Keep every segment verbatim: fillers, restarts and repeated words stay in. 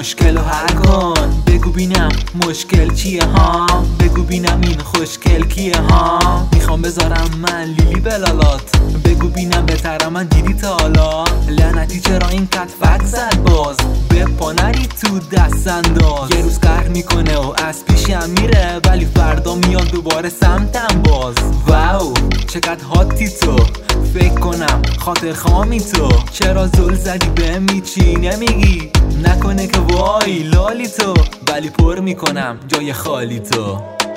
مشکل رو حل کن. بگو بینم مشکل چیه ها، بگو بینم این خوشگل کیه ها. میخوام بذارم من لیلی بلالات، بگو بینم بهترم من دیدی تا حالا. لعنتی چرا این کتفک زد باز، به پا نری تو دست انداز. یه روز قهر میکنه و از پیشم میره، ولی فردا میاد دوباره سمتم باز. واو چقدر هاتی تو، فکر کنم خاطر خامی تو. چرا زل زدی بهم هیچی نمیگی، نکنه که وای لالی تو، ولی پر میکنم جای خالی تو.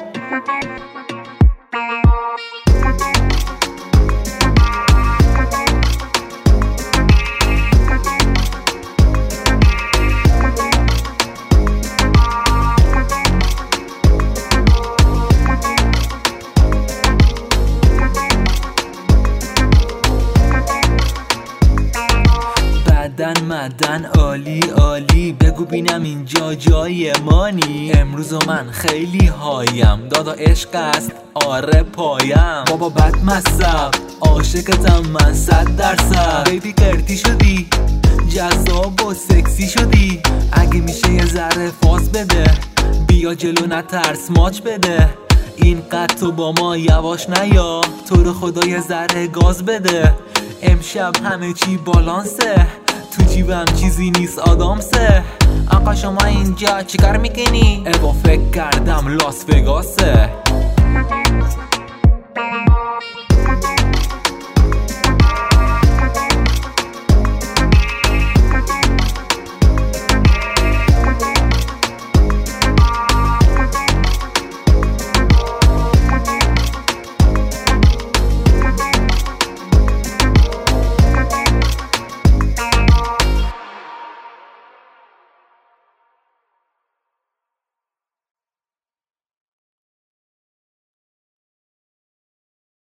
بدن مدن عالی عالی، بگو بینم اینجا جای مانی. امروز من خیلی هایم، دادا عشق است آره پایم. بابا بد مصب عاشقتم من صد درصد. بیبی قرتی شدی جذاب و سکسی شدی، اگه میشه یه ذره فاس بده، بیا جلو نترس ماچ بده. اینقدر تو با ما یواش نیا، تو رو خدا یه ذره گاز بده. امشب همه چی بالانسه، تو جیبم چیزی نیست آدامسه. آقا شما اینجا چیکار میکنی؟ ابا فکر کردم لاس وگاسه.